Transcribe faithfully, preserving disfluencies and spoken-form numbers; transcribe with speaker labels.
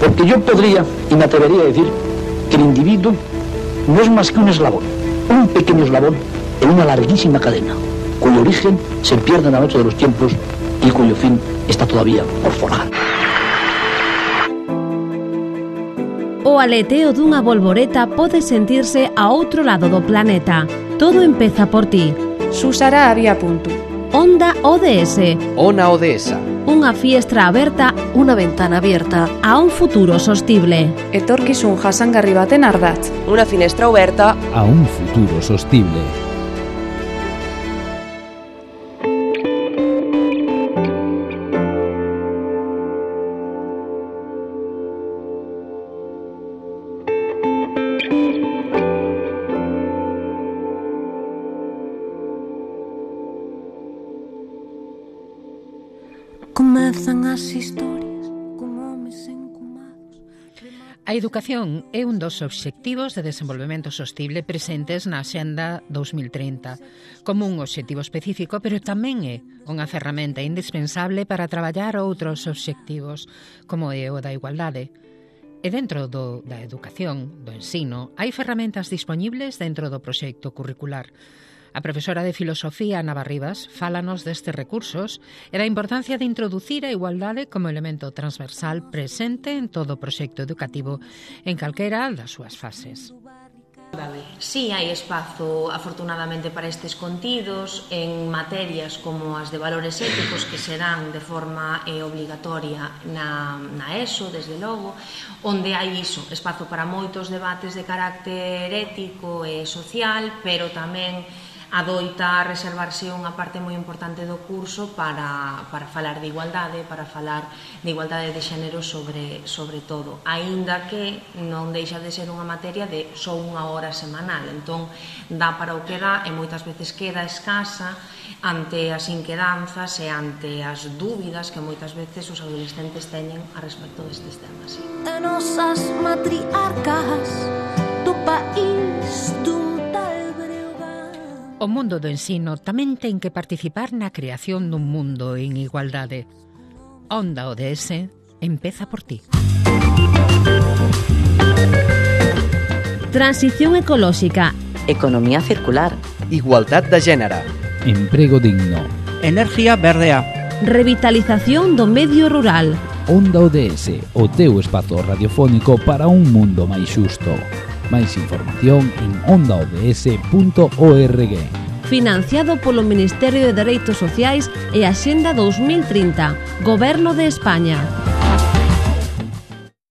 Speaker 1: Porque yo podría y me atrevería a decir que el individuo no es más que un eslabón, un pequeño eslabón en una larguísima cadena, cuyo origen se pierde en la noche de los tiempos y cuyo fin está todavía por forjar.
Speaker 2: O aleteo dunha bolboreta pode sentirse a outro lado do planeta. Todo empeza por ti.
Speaker 3: Susara había punto.
Speaker 2: Onda O D S.
Speaker 4: Ona Odesa.
Speaker 2: Unha fiestra aberta,
Speaker 5: unha ventana abierta
Speaker 2: a un futuro sostible.
Speaker 3: Etorkizun jasangarri baten ardatz.
Speaker 4: Una finestra oberta
Speaker 6: a un futuro sostible.
Speaker 5: Comezan as historias como homes encumados.
Speaker 7: A educación é un dos obxectivos de desenvolvemento sostible presentes na Axenda dos mil trinta, como un obxectivo específico, pero tamén é unha ferramenta indispensable para traballar outros obxectivos, como é o da igualdade. E dentro do, da educación, do ensino, hai ferramentas dispoñibles dentro do proxecto curricular. A profesora de Filosofía, Ana Barribas, fálanos destes recursos e da importancia de introducir a igualdade como elemento transversal presente en todo o proxecto educativo en calquera das súas fases.
Speaker 8: Sí, hai espazo, afortunadamente, para estes contidos en materias como as de valores éticos que serán de forma eh, obligatoria na, na ESO, desde logo, onde hai iso, espazo para moitos debates de carácter ético e social, pero tamén adoita reservarse unha parte moi importante do curso para, para falar de igualdade, para falar de igualdade de xénero sobre, sobre todo, aínda que non deixa de ser unha materia de só unha hora semanal, entón dá para o que dá e moitas veces queda escasa ante as inquedanzas e ante as dúbidas que moitas veces os adolescentes teñen a respecto destes temas. Sí.
Speaker 5: De nosas matriarcas do país dun tal Breogán.
Speaker 7: O mundo do ensino tamén ten que participar na creación dun mundo en igualdade. Onda O D S empeza por ti.
Speaker 2: Transición ecolóxica.
Speaker 9: Economía circular.
Speaker 4: Igualdad de género.
Speaker 6: Emprego digno.
Speaker 10: Energía verdea.
Speaker 2: Revitalización do medio rural.
Speaker 6: Onda O D S, o teu espazo radiofónico para un mundo máis xusto. Máis información en onda o d s punto org.
Speaker 2: Financiado polo Ministerio de Dereitos Sociais e Axenda dos mil trinta, Goberno de España.